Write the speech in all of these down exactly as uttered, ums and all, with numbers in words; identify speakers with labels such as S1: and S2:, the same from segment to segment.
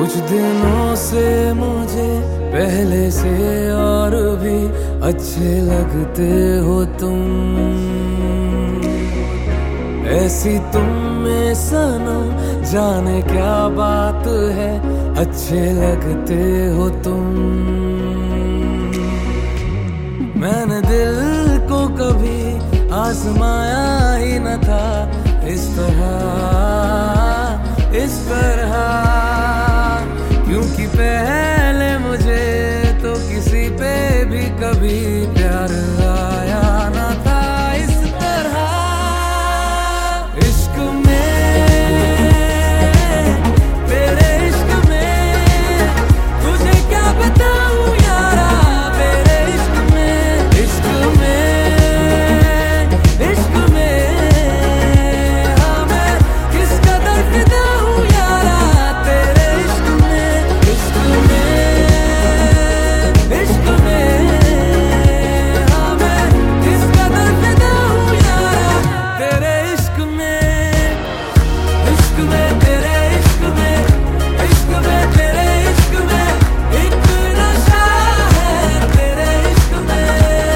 S1: कुछ दिनों से मुझे पहले से और भी अच्छे लगते हो तुम। ऐसी तुम में सनम जाने क्या बात है, अच्छे लगते हो तुम। मैंने दिल को कभी आजमाया ही न था इस तरह, इस तरह, क्योंकि पहले मुझे तो किसी पे भी कभी प्यार आया न था इस तरह। इश्क में, तेरे इश्क में, तुझे क्या बताऊं यारा, तेरे इश्क में, इश्क में, इश्क में, हाँ मैं किस कदर फिदा हूँ यारा, तेरे इश्क में, इश्क में, इश्क में, हाँ मैं किस कदर फिदा हूँ यारा, तेरे इश्क में, इश्क में, तेरे इश्क में, इश्क में, तेरे इश्क में, एक नशा है तेरे इश्क में,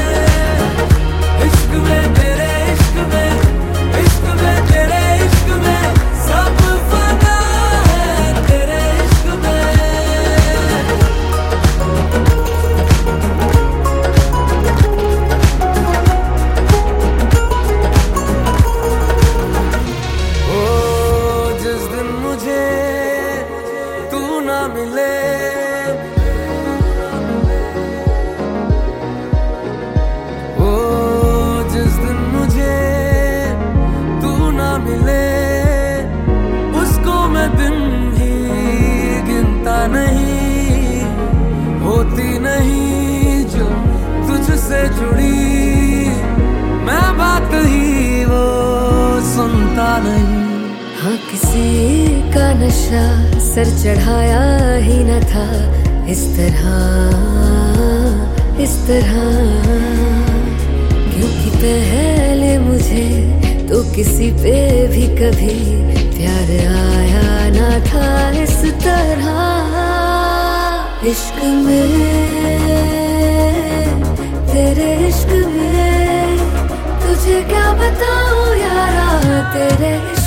S1: इश्क में, तेरे इश्क में, इश्क में, तेरे इश्क में, सब फना है तेरे इश्क में। ओ जिस दिन मुझे तू ना मिले, ओ जिस दिन मुझे तू ना मिले, उसको मैं दिन ही गिनता नहीं, होती नहीं जो तुझसे जुड़ी, मैं बात ही वो सुनता नहीं।
S2: हाँ किसी का नशा सर चढ़ाया ही न था इस तरह, इस तरह, क्योंकि पहले मुझे तो किसी पे भी कभी प्यार आया न था इस तरह। इश्क में, तेरे इश्क में, तुझे क्या बताऊं यारा, तेरे इश्क